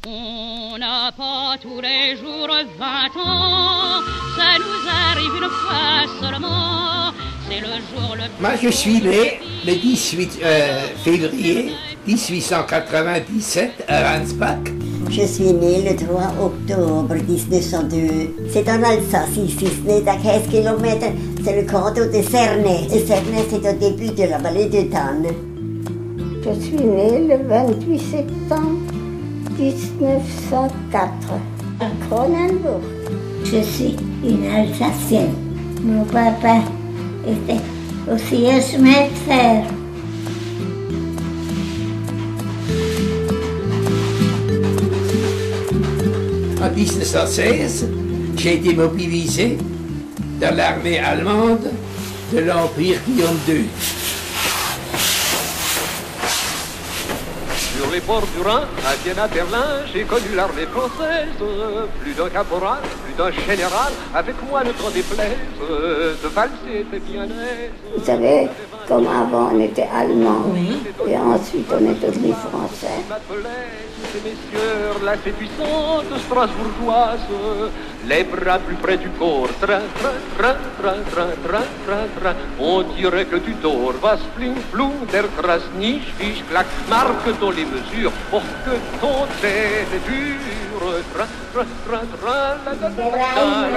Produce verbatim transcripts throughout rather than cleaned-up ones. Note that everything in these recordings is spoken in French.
On n'a pas tous les jours vingt ans, ça nous arrive une fois seulement, c'est le jour le plus... Moi je suis né le dix-huit euh, février dix-huit cent quatre-vingt-dix-sept à Ransbach. Je suis né le trois octobre dix-neuf cent deux. C'est en Alsace, ici, ce n'est à quinze kilomètres, c'est le canton de Cernay. Et Cernay, c'est au début de la vallée de Tanne. Je suis né le vingt-huit septembre dix-neuf cent quatre à Cronenbourg. Je suis une Alsacienne. Mon papa était aussi un chemin de fer. En dix-neuf cent seize, j'ai été mobilisé dans l'armée allemande de l'Empire Guillaume deux. Sur les ports du Rhin, à Vienne, à Berlin, j'ai connu l'armée française. Plus d'un caporal, plus d'un général, avec moi ne t'en déplaise, de valser était bien aise. Vous savez, comme avant on était allemand, oui. Et ensuite on est devenu français. Ces messieurs, là c'est puissante strasbourgeoise, les bras plus près du corps, train, train, train, train, train, train, train, train. On dirait que tu dors, was fling, flou, der kras, niche, fiche, clac, marque dans les mesures pour que ton tête est dure. Train, train, train, train, la la la la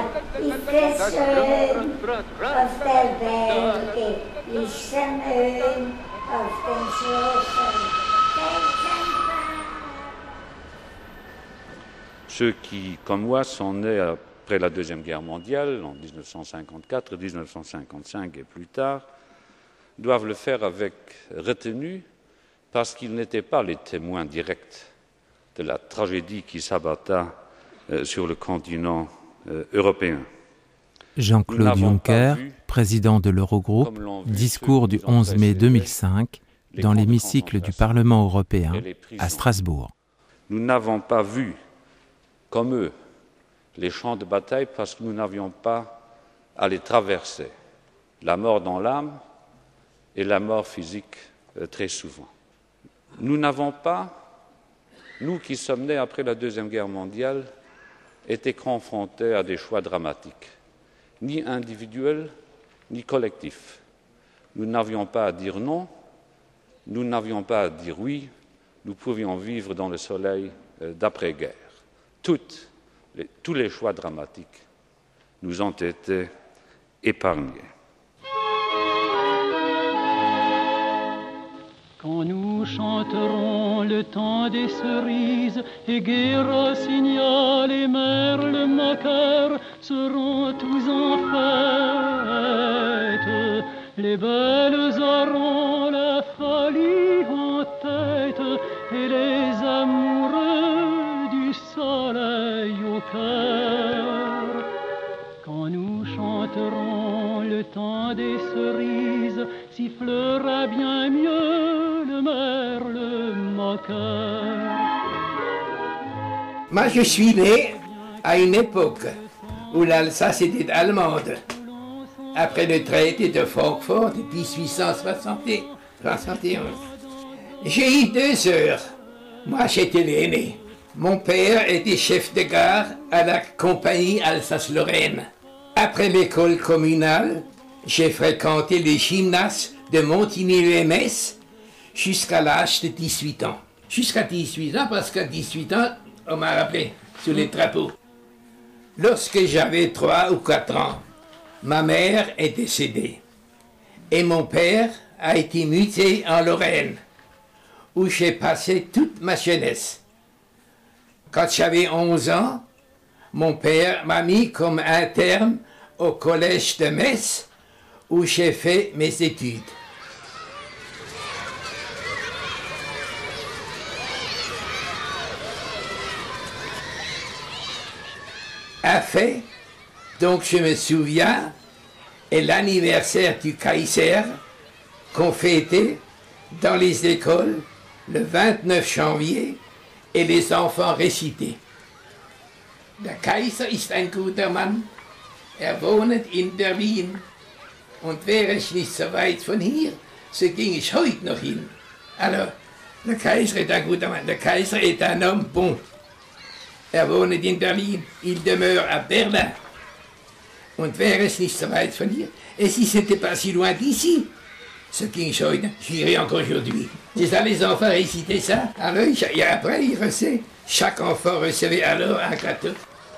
Ceux qui, comme moi, sont nés après la Deuxième Guerre mondiale, en dix-neuf cent cinquante-quatre, dix-neuf cent cinquante-cinq et plus tard, doivent le faire avec retenue parce qu'ils n'étaient pas les témoins directs de la tragédie qui s'abatta euh, sur le continent euh, européen. Jean-Claude Juncker, vu, président de l'Eurogroupe, discours du onze mai deux mille cinq, dans l'hémicycle du Parlement européen, à Strasbourg. Nous n'avons pas vu, comme eux, les champs de bataille parce que nous n'avions pas à les traverser. La mort dans l'âme et la mort physique euh, très souvent. Nous n'avons pas, nous qui sommes nés après la Deuxième Guerre mondiale, été confrontés à des choix dramatiques, ni individuels, ni collectifs. Nous n'avions pas à dire non, nous n'avions pas à dire oui, nous pouvions vivre dans le soleil euh, d'après-guerre. Toutes les, tous les choix dramatiques nous ont été épargnés. Quand nous chanterons le temps des cerises, et gai rossignol et merle moqueur seront tous en fête. Les belles auront la folie en tête, et les amoureux du soleil au cœur. Quand nous chanterons le temps des cerises, sifflera bien mieux le merle moqueur. Moi, je suis né à une époque où l'Alsace était allemande. Après le traité de Francfort de dix-huit cent soixante et onze. J'ai eu deux sœurs. Moi, j'étais l'aîné. Mon père était chef de gare à la compagnie Alsace-Lorraine. Après l'école communale, j'ai fréquenté le gymnase de Montigny-les-Metz jusqu'à l'âge de dix-huit ans. Jusqu'à dix-huit ans, parce qu'à dix-huit ans, on m'a rappelé sur les drapeaux. Lorsque j'avais trois ou quatre ans, ma mère est décédée. Et mon père a été muté en Lorraine, où j'ai passé toute ma jeunesse. Quand j'avais onze ans, mon père m'a mis comme interne au collège de Metz, où j'ai fait mes études. Un fait, donc je me souviens, est l'anniversaire du Kaiser qu'on fêtait dans les écoles le vingt-neuf janvier et les enfants récitaient. Der Kaiser ist ein guter Mann, er wohnet in der Wien. Und wäre ich nicht so weit von hier, so ging ich heute noch hin. Alors, Le Kaiser est un gut Mann. Le Kaiser est un homme bon. Er wohnt in Berlin. Il demeure à Berlin. Und wäre es nicht so weit von hier, et si c'était pas si loin d'ici, ce King Schoiden, j'irai encore aujourd'hui. C'est ça, les enfants récitaient ça. Alors, et après, ils recevaient, chaque enfant recevait alors un gâteau.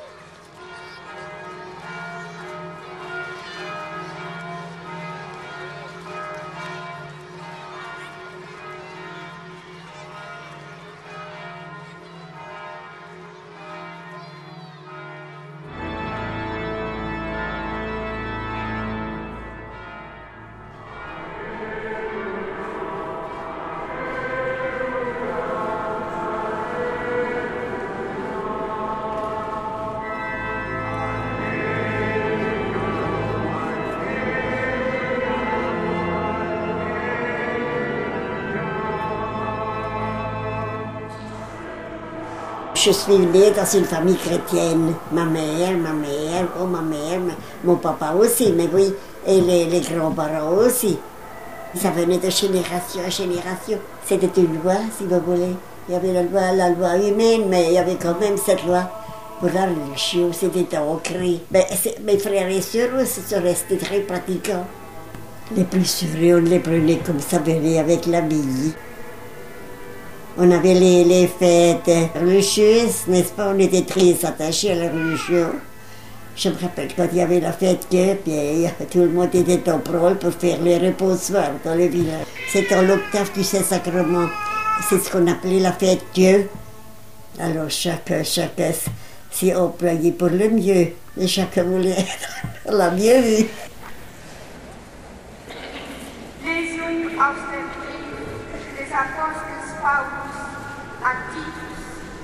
Je suis née dans une famille chrétienne. Ma mère, ma mère, oh ma mère, mon papa aussi, mais oui, et les, les grands-parents aussi. Ça venait de génération en génération. C'était une loi, si vous voulez. Il y avait la loi, la loi humaine, mais il y avait quand même cette loi. Pour la religion, c'était ancré. Mais mes frères et sœurs aussi sont restés très pratiquants. Les plus sûrs, on les prenait comme ça, venait avec la vie. On avait les, les fêtes religieuses, n'est-ce pas? On était très attachés à la religion. Je me rappelle quand il y avait la fête que, puis tout le monde était en prôle pour faire les reposoirs dans le village. C'était en l'octave du Saint-Sacrement. C'est ce qu'on appelait la fête Dieu. Alors chacun, chacun s'est employé pour le mieux. Et chacun voulait être la mieux vue. Lesung aus dem Brief des Apostels Paulus an Titus.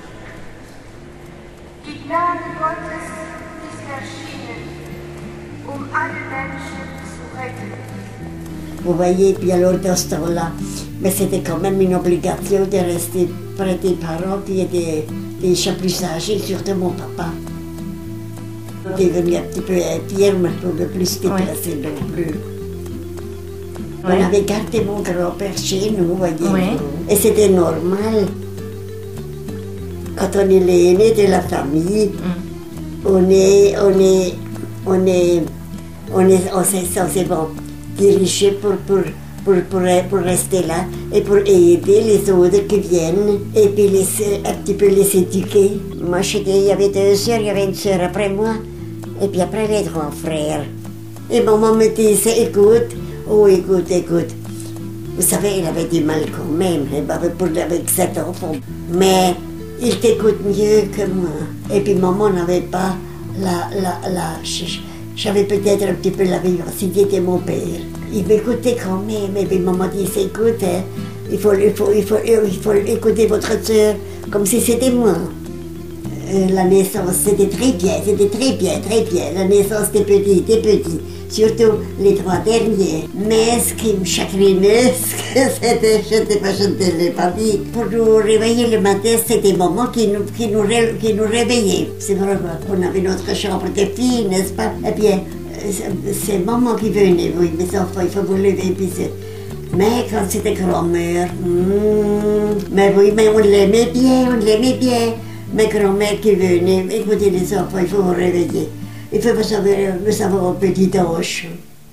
Die Gnade Gottes ist erschienen, um alle Menschen zu retten. Vous voyez, puis alors dans ce temps-là, mais c'était quand même une obligation de rester près des parents qui étaient déjà plus âgés, surtout mon papa. On est devenu un petit peu infirme, on ne peut plus se déplacer non plus. On ouais. avait gardé mon grand-père chez nous, vous voyez. Ouais. Et c'était normal. Quand on est l'aîné de la famille, mm. on est, on est, on est, on est, on s'est censé bon, dirigé pour, pour, pour, pour, pour rester là et pour aider les autres qui viennent et puis les, un petit peu les éduquer. Moi, il y avait deux sœurs, il y avait une sœur après moi et puis après les trois frères. Et maman me disait, écoute, oh, écoute, écoute. Vous savez, il avait du mal quand même, avec cet enfant. Mais il t'écoute mieux que moi. Et puis maman n'avait pas la... la, la j'avais peut-être un petit peu la vivacité de mon père. Il m'écoutait quand même. Et puis maman disait, écoute, hein, il, faut, il, faut, il, faut, il faut écouter votre soeur comme si c'était moi. Euh, la naissance, c'était très bien, c'était très bien, très bien. La naissance des petits, des petits. Surtout les trois derniers. Mais ce qui me chagrinait, c'était, je ne sais pas, je ne l'ai pas dit, pour nous réveiller le matin, c'était maman qui nous, qui nous, qui nous réveillait. C'est vrai qu'on avait notre chambre de filles, n'est-ce pas? Eh bien, c'est maman qui venait, oui, mes enfants, il faut vous lever, puis c'est... Mais quand c'était grand-mère, hmm, mais oui, mais on l'aimait bien, on l'aimait bien. Ma grand-mère qui venait, écoutez les enfants, il faut vous réveiller. Il faut vous savoir, vous savoir un petit ange.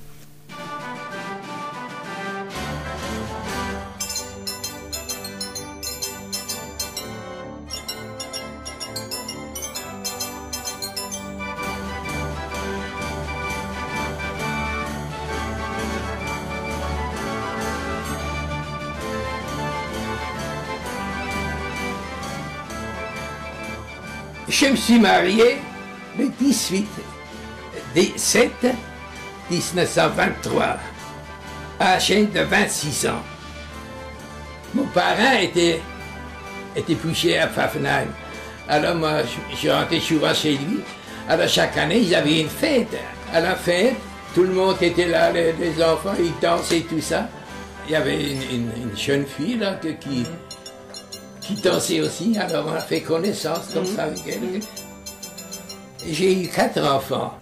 Je me suis marié le dix-huit sept dix-neuf cent vingt-trois, âgé de vingt-six ans. Mon parrain était, était couché à Pfaffenheim. Alors moi, je, je rentrais souvent chez lui. Alors chaque année, ils avaient une fête. À la fête, tout le monde était là, les, les enfants, ils dansaient, tout ça. Il y avait une, une, une jeune fille là que, qui... qui dansait aussi, alors on a fait connaissance comme ça avec elle. J'ai eu quatre enfants.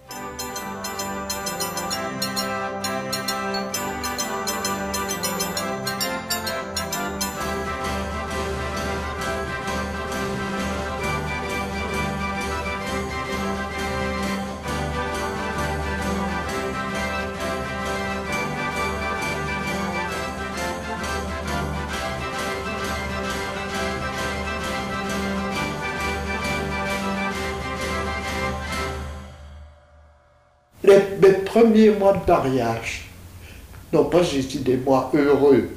Les, mes premiers mois de mariage n'ont pas été des mois heureux.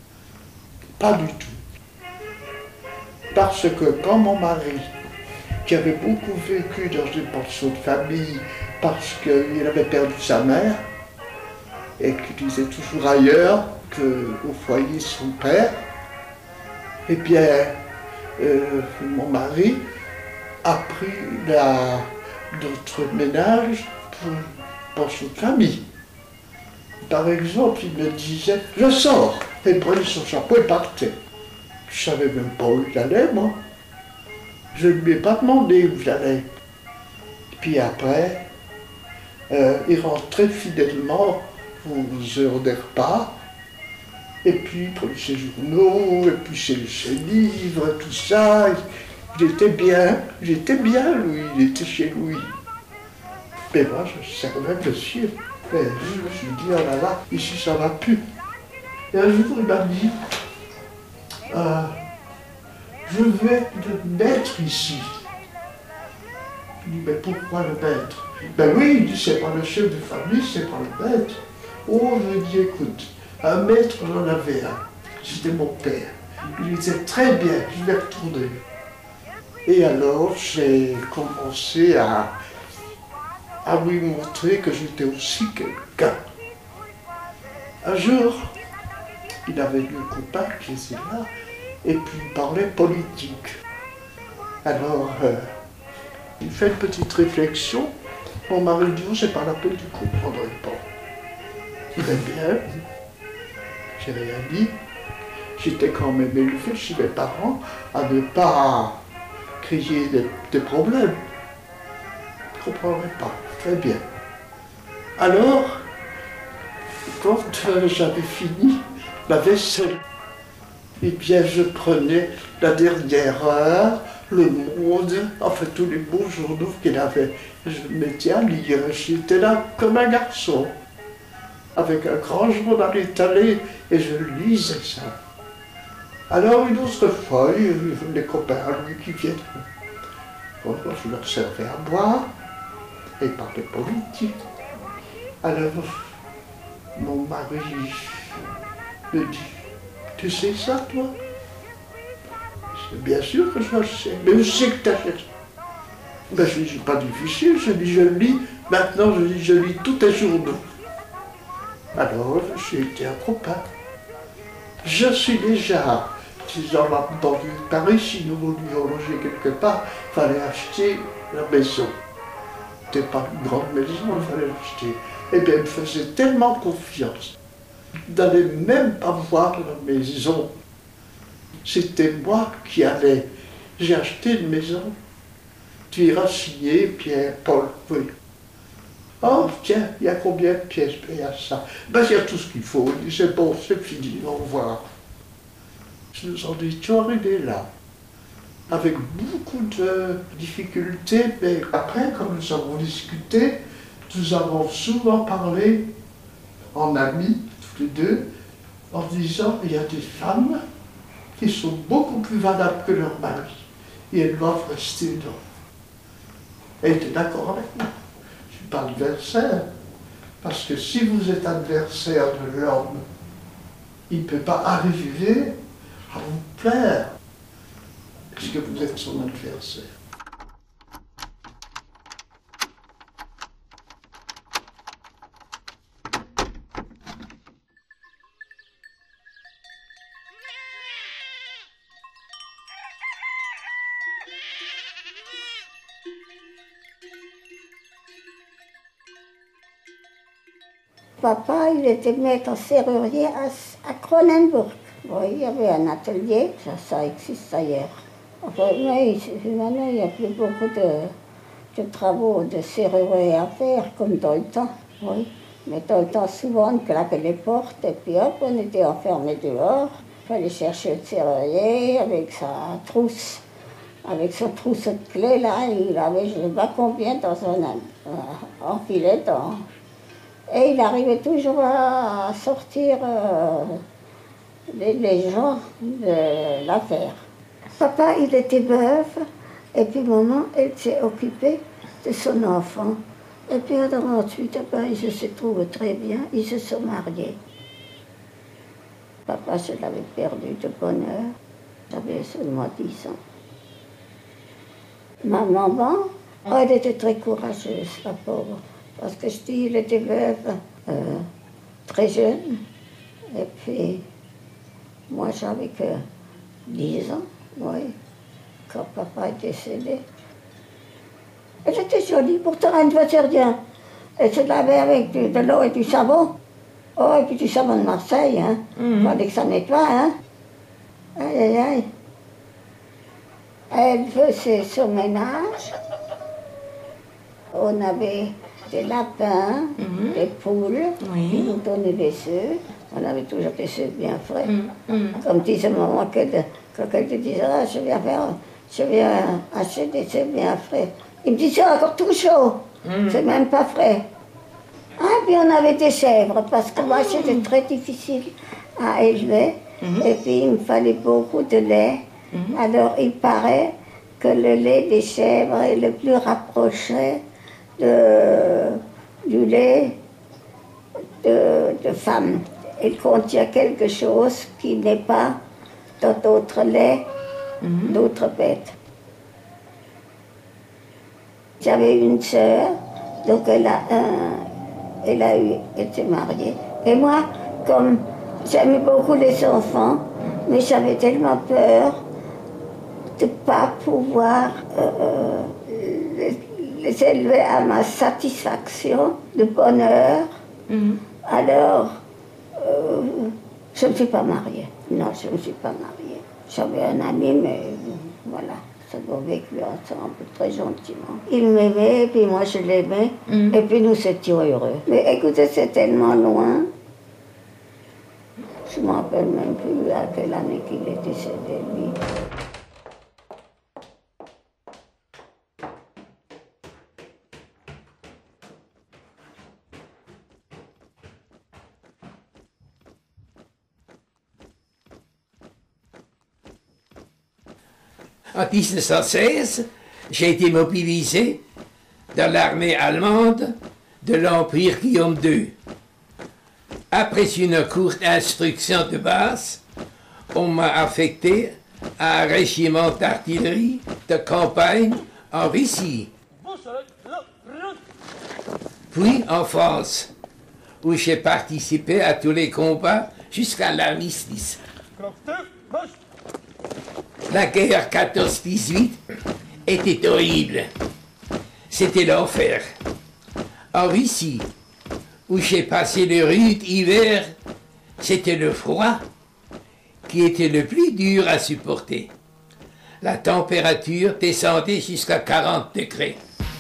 Pas du tout. Parce que quand mon mari, qui avait beaucoup vécu dans une pension de famille, parce qu'il avait perdu sa mère, et qu'il disait toujours ailleurs qu'au foyer de son père, eh bien, euh, mon mari a pris la, notre ménage pour une pension de famille. Par exemple, il me disait « Je sors !» et il prenait son chapeau et partait. Je ne savais même pas où il allait, moi. Je ne lui ai pas demandé où j'allais. Puis après, euh, il rentrait fidèlement aux heures des repas, et puis il prenait ses journaux, et puis ses, ses livres, tout ça. Il était bien, j'étais bien, lui, il était chez lui. Mais moi, je servais monsieur. Et je me suis dit, oh là là, ici ça va plus. Et un jour, il m'a dit, euh, je vais le mettre ici. Je dis, mais pourquoi le maître? Ben oui, il dit, c'est pas le chef de famille, c'est pas le maître. Oh, je dis, écoute, un maître, j'en avais un. C'était mon père. Il disait, très bien, je vais retourner. Et alors, j'ai commencé à, à lui montrer que j'étais aussi quelqu'un. Un jour, il avait deux copains qui étaient là, et puis il parlait politique. Alors, euh, il fait une petite réflexion. Mon mari dit, oh, c'est pas la peine, tu ne comprendrais pas. Très bien. J'ai rien dit. J'étais quand même élevé chez mes parents à ne pas créer des, des problèmes. Je ne comprendrais pas. Très bien. Alors, quand euh, j'avais fini la vaisselle, eh bien, je prenais la dernière heure, Le Monde, enfin tous les beaux journaux qu'il avait. Je me mettais à lire. J'étais là comme un garçon, avec un grand journal étalé, et je lisais ça. Alors, une autre fois, il y a des copains à lui qui viennent. Bon, je leur servais à boire, et ils parlaient politique. Alors, mon mari me dit, tu sais ça, toi? Je dis, bien sûr que je le sais, mais où c'est que tu as fait ça? Ben, je dis, c'est pas difficile, je dis, je lis, maintenant je dis, je lis tous les journaux. Alors, j'ai été un copain. Je suis déjà, dans la banlieue de Paris, si nous voulions loger quelque part, il fallait acheter la maison. C'était pas une grande maison, il fallait l'acheter. Eh bien, il me faisait tellement confiance d'aller même pas voir la maison. C'était moi qui allais. J'ai acheté une maison. Tu iras signer, Pierre, Paul, oui. Oh, tiens, il y a combien de pièces? Il y a ça. Ben, il y a tout ce qu'il faut. Il dit, c'est bon, c'est fini, au revoir. Nous en étions arrivés là, avec beaucoup de difficultés, mais après, comme nous avons discuté, nous avons souvent parlé en amis, tous les deux, en disant il y a des femmes qui sont beaucoup plus valables que leur mari, et elles doivent rester dedans. Elle était d'accord avec moi. Je ne suis pas adversaire, parce que si vous êtes adversaire de l'homme, il ne peut pas arriver à vous plaire, puisque vous êtes son adversaire. Papa, il était maître serrurier à, à Cronenbourg. Oui, il y avait un atelier, ça, ça existe ailleurs. Enfin, mais maintenant, il n'y a plus beaucoup de, de travaux de serrurier à faire, comme dans le temps. Oui. Mais dans le temps, souvent, on claquait les portes, et puis hop, on était enfermés dehors. Il fallait chercher le serrurier avec sa trousse, avec son trousseau de clés, là, il avait, je ne sais pas combien, dans son euh, enfilé dans. Et il arrivait toujours à sortir euh, les, les gens de l'affaire. Papa, il était veuf, et puis maman, elle s'est occupée de son enfant. Et puis alors, ensuite, ben, ils se sont trouvés très bien, ils se sont mariés. Papa, je l'avais perdu de bonne heure. J'avais seulement dix ans. Ma maman, oh, elle était très courageuse, la pauvre. Parce que je dis, elle était veuve euh, très jeune. Et puis, moi, j'avais que dix ans, oui, quand papa est décédé. Elle était jolie, pourtant elle ne faisait rien. Elle se lavait avec du, de l'eau et du savon. Oh, et puis du savon de Marseille, hein. Il fallait que ça nettoie, hein. Aïe, aïe, aïe. Elle faisait son ménage. On avait des lapins, mm-hmm. des poules, oui. Qui nous donnaient des œufs. On avait toujours des œufs bien frais. Mm-hmm. Comme disait maman, que de, quand elle te disait, ah, je viens faire, je viens acheter des œufs bien frais. Il me disait, c'est encore tout chaud, mm-hmm. C'est même pas frais. Ah, puis on avait des chèvres, parce que moi, c'était très difficile à élever. Mm-hmm. Et puis, il me fallait beaucoup de lait. Mm-hmm. Alors, il paraît que le lait des chèvres est le plus rapproché de, du lait de, de femme. Il contient quelque chose qui n'est pas dans d'autres laits, mm-hmm. d'autres bêtes. J'avais une sœur, donc elle a, un, elle a eu, été mariée. Et moi, comme j'aimais beaucoup les enfants, mais j'avais tellement peur de ne pas pouvoir euh, les, les élever à ma satisfaction, de bonheur. Mm-hmm. Alors, euh, je ne me suis pas mariée. Non, je ne me suis pas mariée. J'avais un ami, mais voilà, ça doit vécu ensemble très gentiment. Il m'aimait, et puis moi je l'aimais, mm-hmm. Et puis nous étions heureux. Mais écoutez, c'est tellement loin. Je ne me rappelle même plus à quelle année qu'il est décédé, lui. En mille neuf cent seize, j'ai été mobilisé dans l'armée allemande de l'Empire Guillaume deux. Après une courte instruction de base, on m'a affecté à un régiment d'artillerie de campagne en Russie. Puis en France, où j'ai participé à tous les combats jusqu'à l'armistice. La guerre quatorze dix-huit était horrible. C'était l'enfer. En Russie, où j'ai passé le rude hiver, c'était le froid qui était le plus dur à supporter. La température descendait jusqu'à quarante degrés.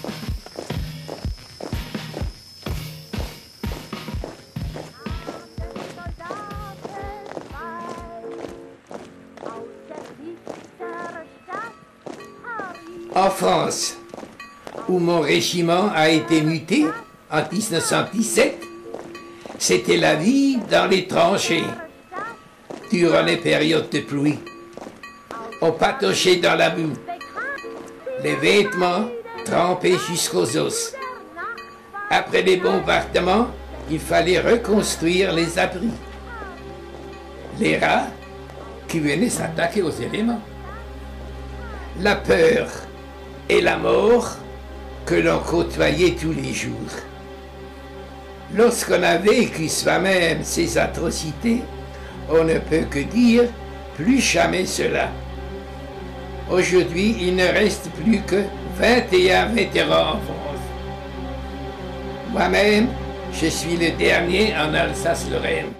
En France, où mon régiment a été muté en mille neuf cent dix-sept, c'était la vie dans les tranchées durant les périodes de pluie. On pataugeait dans la boue, les vêtements trempés jusqu'aux os. Après les bombardements, il fallait reconstruire les abris. Les rats qui venaient s'attaquer aux éléments. La peur et la mort que l'on côtoyait tous les jours. Lorsqu'on a vécu soi-même ces atrocités, on ne peut que dire plus jamais cela. Aujourd'hui, il ne reste plus que vingt et un vétérans en France. Moi-même, je suis le dernier en Alsace-Lorraine.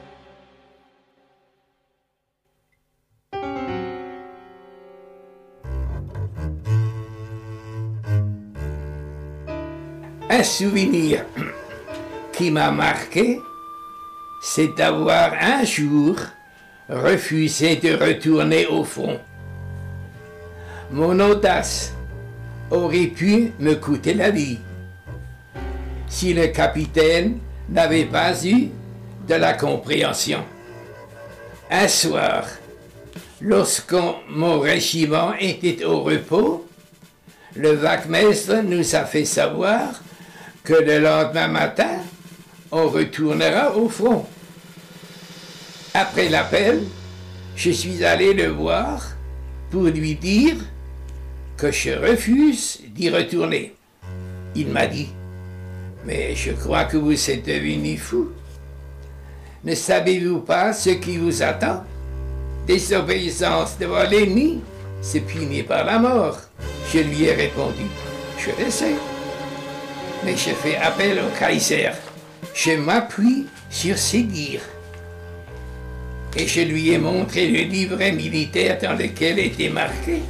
Un souvenir qui m'a marqué, c'est d'avoir un jour refusé de retourner au front. Mon audace aurait pu me coûter la vie si le capitaine n'avait pas eu de la compréhension. Un soir, lorsque mon régiment était au repos, le wachmeister nous a fait savoir que le lendemain matin, on retournera au front. Après l'appel, je suis allé le voir pour lui dire que je refuse d'y retourner. Il m'a dit, mais je crois que vous êtes devenu fou. Ne savez-vous pas ce qui vous attend? Désobéissance devant l'ennemi, c'est puni par la mort. Je lui ai répondu, je le sais. Mais je fais appel au Kaiser. Je m'appuie sur ses dires. Et je lui ai montré le livret militaire dans lequel était marqué.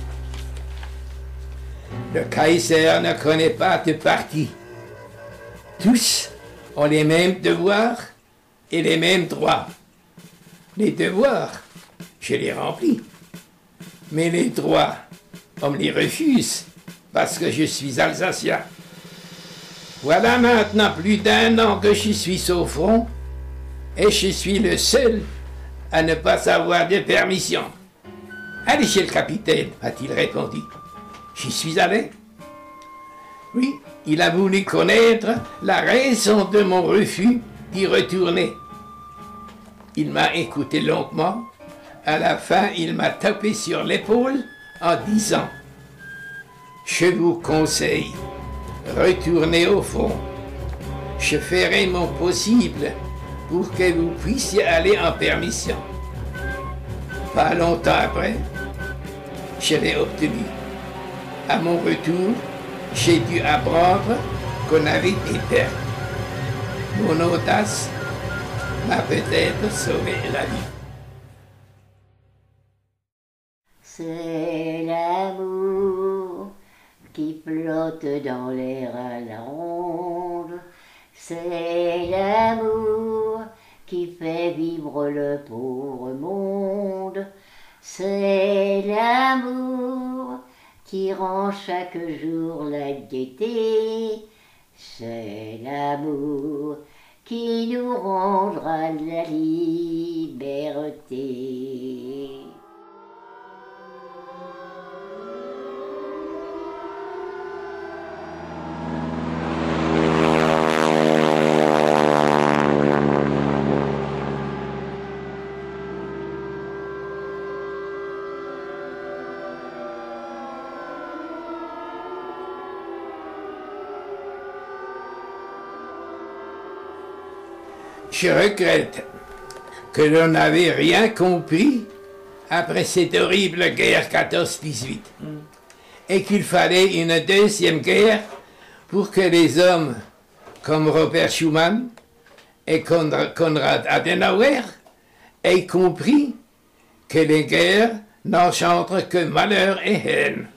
Le Kaiser ne connaît pas de parti. Tous ont les mêmes devoirs et les mêmes droits. Les devoirs, je les remplis. Mais les droits, on me les refuse parce que je suis alsacien. Voilà maintenant plus d'un an que je suis au front et je suis le seul à ne pas avoir de permission. Allez chez le capitaine, a-t-il répondu. J'y suis allé. Oui, il a voulu connaître la raison de mon refus d'y retourner. Il m'a écouté longuement. À la fin, il m'a tapé sur l'épaule en disant « Je vous conseille, retournez au front. Je ferai mon possible pour que vous puissiez aller en permission. » Pas longtemps après, je l'ai obtenu. À mon retour, j'ai dû apprendre qu'on avait des pertes. Mon audace m'a peut-être sauvé la vie. C'est l'amour qui flotte dans l'air à la ronde. C'est l'amour qui fait vivre le pauvre monde. C'est l'amour qui rend chaque jour la gaieté. C'est l'amour qui nous rendra la liberté. Je regrette que l'on n'avait rien compris après cette horrible guerre quatorze dix-huit mm. et qu'il fallait une deuxième guerre pour que les hommes comme Robert Schuman et Konrad Adenauer aient compris que les guerres n'engendrent que malheur et haine.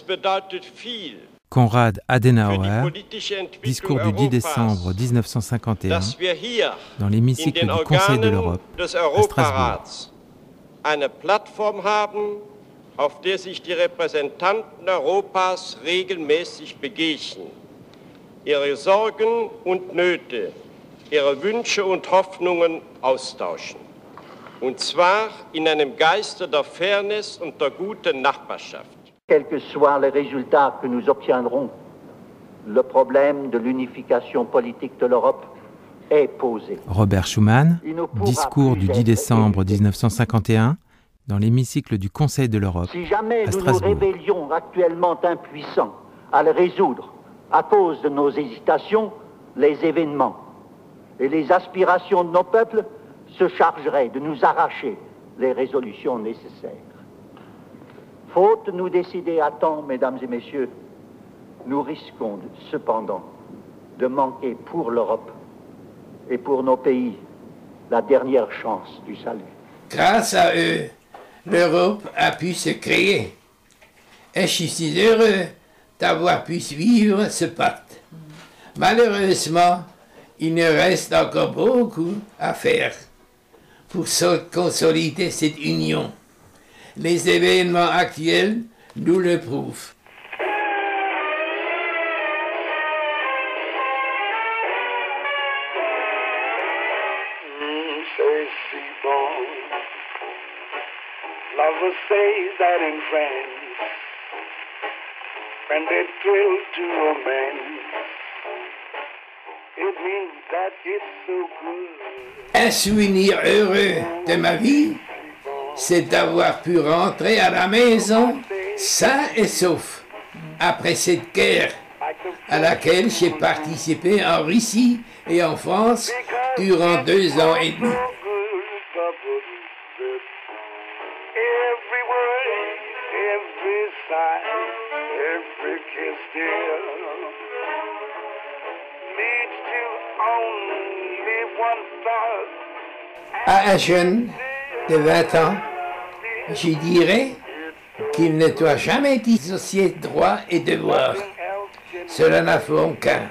Konrad Adenauer, discours du dix décembre mille neuf cent cinquante et un, dans l'hémicycle du Conseil de l'Europe, à Strasbourg. Eine Plattform haben, auf der sich die Repräsentanten Europas regelmäßig begegnen, ihre Sorgen und Nöte, ihre Wünsche und Hoffnungen austauschen. Und zwar in einem Geiste der Fairness und der guten Nachbarschaft. Quels que soient les résultats que nous obtiendrons, le problème de l'unification politique de l'Europe est posé. Robert Schuman, discours du dix décembre mille neuf cent cinquante et un, dans l'hémicycle du Conseil de l'Europe, si jamais à nous nous Strasbourg. révélions actuellement impuissants à le résoudre à cause de nos hésitations, les événements et les aspirations de nos peuples se chargeraient de nous arracher les résolutions nécessaires. Faute de nous décider à temps, mesdames et messieurs, nous risquons cependant de manquer pour l'Europe et pour nos pays la dernière chance du salut. Grâce à eux, l'Europe a pu se créer. Et je suis heureux d'avoir pu suivre ce pacte. Malheureusement, il nous reste encore beaucoup à faire pour consolider cette union. Les événements actuels nous le prouvent. Lovers say that in France, when they thrill to romance, it means that it's so good. Un souvenir heureux de ma vie, c'est d'avoir pu rentrer à la maison sain et sauf après cette guerre à laquelle j'ai participé en Russie et en France durant deux ans et demi. Every word, every sigh, every kiss, dear, leads to only one thought. À un jeune de vingt ans, je dirais qu'il ne doit jamais dissocier droit et devoir. Cela n'a fait qu'un.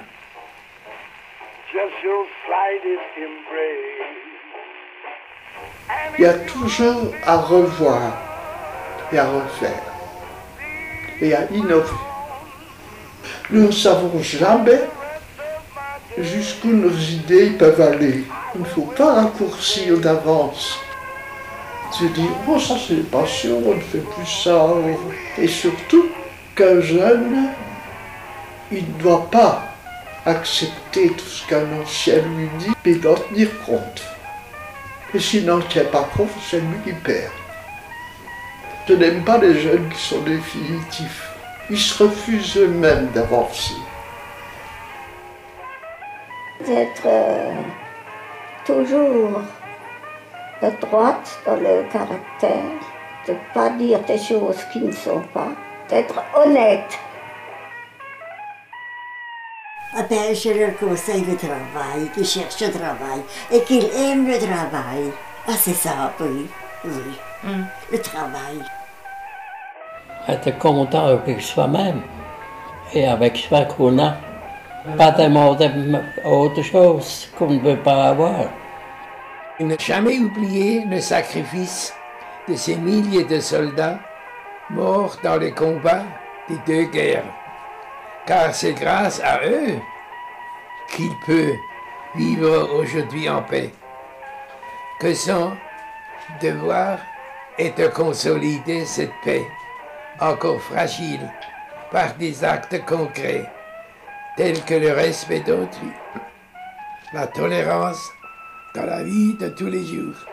Just your slightest embrace. Il y a toujours à revoir et à refaire et à innover. Nous ne savons jamais jusqu'où nos idées peuvent aller. Il ne faut pas raccourcir d'avance. Se dire, oh ça c'est pas sûr, on ne fait plus ça. Et surtout qu'un jeune, il ne doit pas accepter tout ce qu'un ancien lui dit, mais d'en tenir compte. Et s'il n'en tient pas compte, c'est lui qui perd. Je n'aime pas les jeunes qui sont définitifs. Ils se refusent eux-mêmes d'avancer. D'être euh, toujours de droite dans le caractère, de ne pas dire des choses qui ne sont pas, d'être honnête. Ah ben, je leur conseille le travail, qu'ils cherchent le travail et qu'ils aiment le travail. Ah, c'est ça, oui, oui, mm. Le travail. Être content avec soi-même et avec ce qu'on a. Pas demander autre chose qu'on ne veut pas avoir. Ne jamais oublier le sacrifice de ces milliers de soldats morts dans les combats des deux guerres. Car c'est grâce à eux qu'il peut vivre aujourd'hui en paix. Que son devoir est de consolider cette paix, encore fragile, par des actes concrets, tels que le respect d'autrui, la tolérance dans la vie de tous les jours.